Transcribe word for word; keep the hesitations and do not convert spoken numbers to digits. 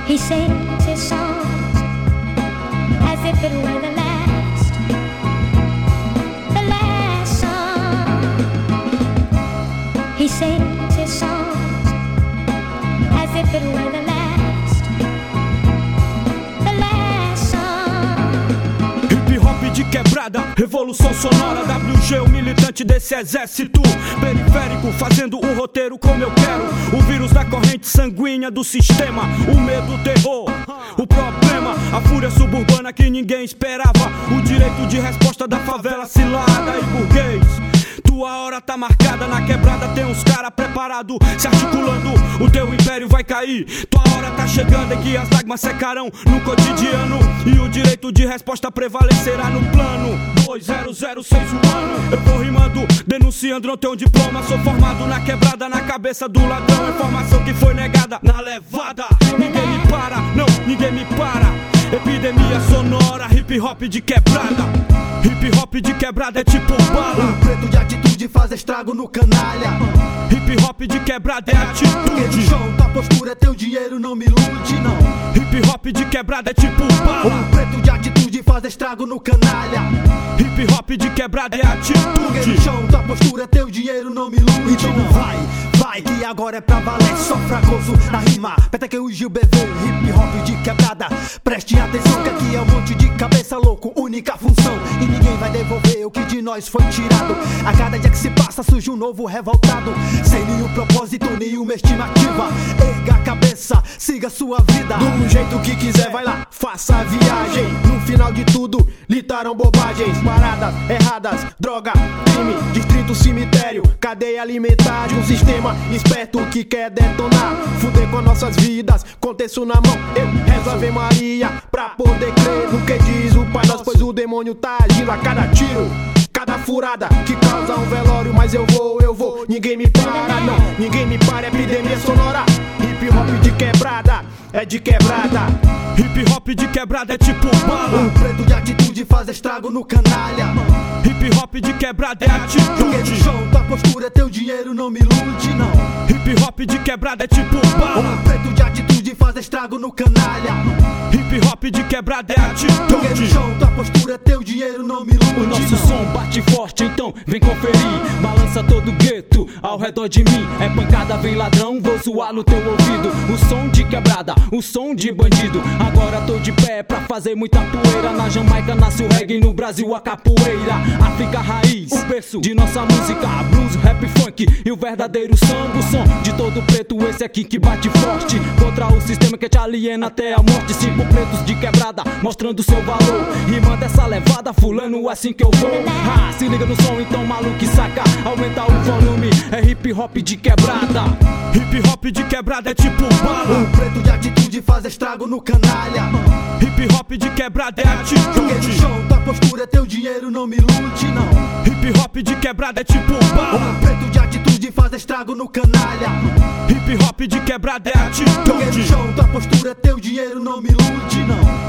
He sings his songs as if it were the last, the last song. He sings his songs as if it were the last, the last song. Hip hop de quebrada, revolução sonora. W G, o militante desse exército periférico, fazendo o roteiro como eu quero. O vírus da corrente sanguínea do sistema, o medo, o terror, o problema, a fúria suburbana que ninguém esperava, o direito de resposta da favela cilada e burguês. Tua hora tá marcada, na quebrada tem uns cara preparado, se articulando, o teu império vai cair. Tua hora tá chegando, é que as lágrimas secarão no cotidiano e o direito de resposta prevalecerá no plano dois zero zero seis um ano. Eu vou rimando, denunciando, não tenho diploma. Sou formado na quebrada, na cabeça do ladrão. Informação que foi negada na levada. Ninguém me para, não, ninguém me para. Epidemia sonora, hip hop de quebrada. Hip hop de quebrada é tipo bala. Um preto de atitude faz estrago no canalha. Hip hop de quebrada é atitude. No chão, tua postura é teu dinheiro, não me ilude não. Hip hop de quebrada é tipo bala. Um preto de atitude faz estrago no canalha. Hip hop de quebrada é atitude. No chão, tua postura é teu dinheiro, não me ilude. Então não vai, vai, que agora é pra valer. Só fracoso na rima, peta que o Gil B V. Hip hop de quebrada, preste atenção que aqui é um monte de cabeça louco, única função. E ninguém vai devolver o que de nós foi tirado. A cada dia que se passa surge um novo revoltado, sem nenhum propósito, nenhuma estimativa. Erga a cabeça, siga sua vida do jeito que quiser, vai lá, faça a viagem. No final de tudo, litaram bobagens, paradas erradas, droga, crime, distrito, cemitério, cadeia alimentar. Um sistema esperto que quer detonar, fuder com nossas vidas, contexto na mão. Eu rezo Ave Maria pra poder crer no que diz o Pai Nosso, pois o demônio tá agindo a cada tiro, cada furada que causa um velório. Mas eu vou, eu vou, ninguém me para, não, ninguém me para. Epidemia sonora, hip hop de quebrada, é de quebrada. Hip hop de quebrada é tipo bala. Um preto de atitude faz estrago no canalha. Hip hop de quebrada é atitude. No chão, tua postura é teu dinheiro, não me ilude não. Hip hop de quebrada é tipo bala. Um preto de atitude faz estrago no canalha. Hip hop de quebrada é atitude. No chão, tua postura é teu dinheiro, não me ilude. O nosso som bate forte, então vem conferir. Balança todo o gueto ao redor de mim. É pancada, vem ladrão, vou zoar no teu ouvido. O som de quebrada, o som de bandido. Agora tô de pé pra fazer muita poeira. Na Jamaica nasce o reggae, no Brasil a capoeira. África raiz, o berço de nossa música. Blues, rap, funk e o verdadeiro samba. O som de todo preto, esse aqui que bate forte contra o sistema que te aliena até a morte. Cinco pretos de quebrada, mostrando seu valor. Rima dessa levada, fulano, assim que eu vou. Ah, se liga no som então, maluco, e saca. Aumenta o volume, é hip hop de quebrada. Hip hop de quebrada é tipo bala. Um preto de atitude faz estrago no canalha. Hip hop de quebrada é atitude. No chão, tua postura é teu dinheiro, não me ilude não. Hip hop de quebrada é tipo bala. Um preto de atitude faz estrago no canalha. Hip hop de quebrada é atitude. No chão, tua postura é teu dinheiro, não me ilude não.